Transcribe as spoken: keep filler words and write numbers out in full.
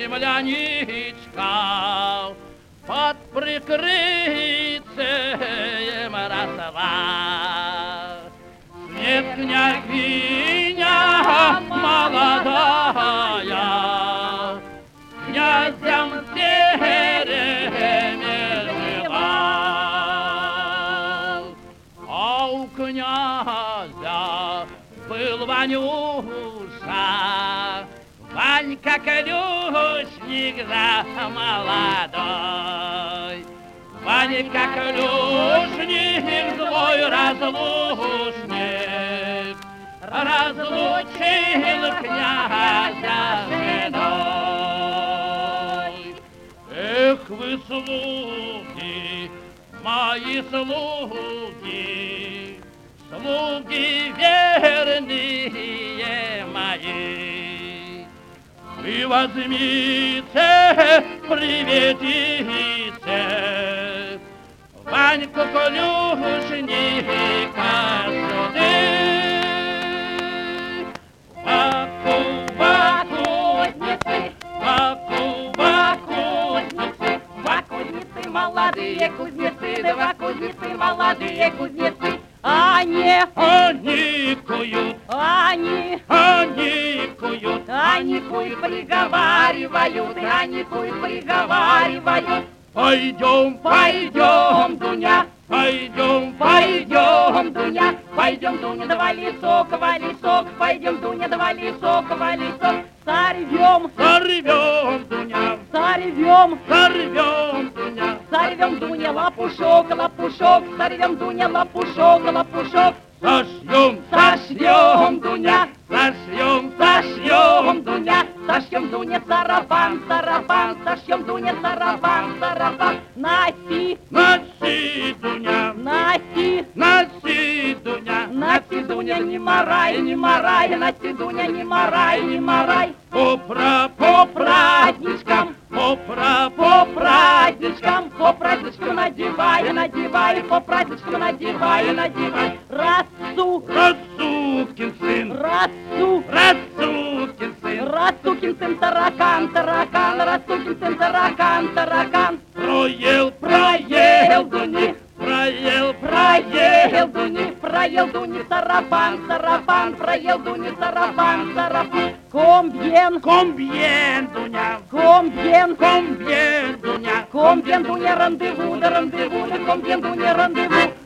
земляничка под прикрытием росла. Свет княгиня молодая, князем в тереме жила. А у князя был Ванюша, Ванька ключник за молодой. Ванька ключник, злой разлучник, разлучил князя с женой. Эх вы, слуги, мои слуги, слуги верные мои, вы возьмите, приведите Ваньку ключника сюда. Ваку, вакусницы, ваку, вакусницы, вакусницы, молодые кузнецы, да вакусницы, молодые кузнецы. Они, они куют, они, они куют, они куют, приговаривают, они куют, приговаривают. Пойдем, Пойдем, Дуня, пойдем, пойдем, Дуня, пойдем, Дуня, давай лесок, лесок, пойдем, Дуня, давай лесок, лесок, сорвем, сорвем, Дуня, сорвем, сорвем, Дуня, сорвем, Дуня, лопушок, лопушок, сорвем, Дуня, лопушок, лопушок, сошьем, сошьем, Дуня, сошьем, сошьем, Дуня, сошьем, Дуня, сарафан, сарафан, сошьем, Дуня, сарафан, сарафан, носи, носи, Дуня, носи, носи, Дуня, носи, Дуня, не морай, не морай, носи, Дуня, не морай, не морай, по пра, по праздничкам, по пра, по праздничкам, по праздничку надевай, надевай, по праздничку надевай, надевай, Расу, Расукин сын, Расу, Расукин сын, Расукин сын, таракан, таракан, Расукин сын, таракан, таракан, проел, проел Дуни, проел, проел Дуни, проел Дуни, сарафан, сарафан, проел Дуни, сарафан, сарафан, комбьен, комбьен, Дуня, комбьен, комбьен, Дуня, комбьен, Дуня, рандеву, да рандеву, да комбьен, Дуня, рандеву.